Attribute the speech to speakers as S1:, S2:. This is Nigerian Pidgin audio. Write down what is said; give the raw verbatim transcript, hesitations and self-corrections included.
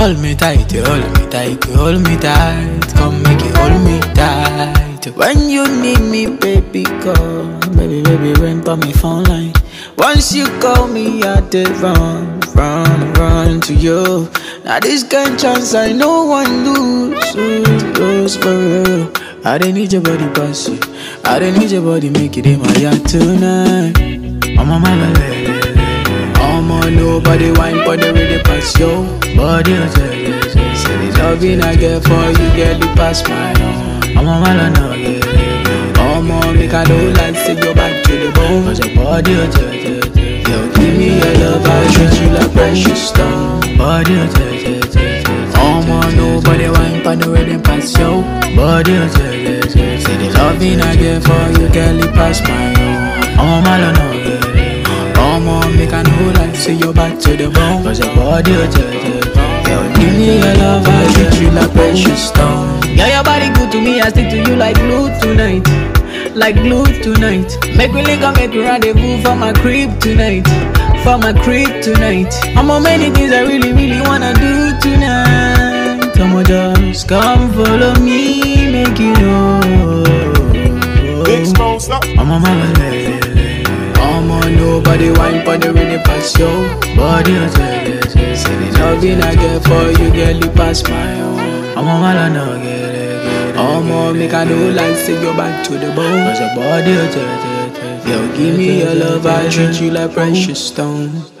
S1: Hold me tight, you hold me tight, you hold me tight. Come make you hold me tight. When you need me, baby, call. Baby, baby, ring for me phone line. Once you call me, I did run, run, run to you. Now this kind chance I no one lose, lose, lose for real. I don't need your body pass you. I don't need your body make it in my yard tonight. I'm on my way. I'm on nobody wine for the really pass yo. Body oh, yeah, yeah, yeah. Say the loving I get for you, get the pass my own. I'm on my line now, yeah, yeah. I'm on make I don't like say go back to the bone. Cause your body oh, yeah, yeah, yeah. Yo, give me your love, I treat you like precious stone. Body oh, yeah, yeah, yeah, yeah. I'm on nobody wine for the really pass yo. Body oh, yeah, yeah, yeah. Say the loving I get for you, get the pass my own. I'm on my line now, yeah. Come on, make I know like say you're back to the bone. Cause your body oh, yeah, yeah, yeah. Yo, give me your love, I treat you like precious stone. Yeah, your body good to me, I stick to you like glue tonight. Like glue tonight. Make me link up, make me rendezvous for my crib tonight. For my crib tonight. I'm on many things I really, really wanna do tonight. Come on, just come follow me, make you know.
S2: Big Smoke, stop.
S1: I'm on my way. I'm on nobody wine for the really pass yo. Body oh, yeah, yeah, yeah. Say the loving I get for you, get the pass my own. I'm on my line now, get it, get it. I'm on make I know like say go back to the bone. Cause your body oh, yeah, yeah, yeah. Yo, give me your love, I treat you like precious stone.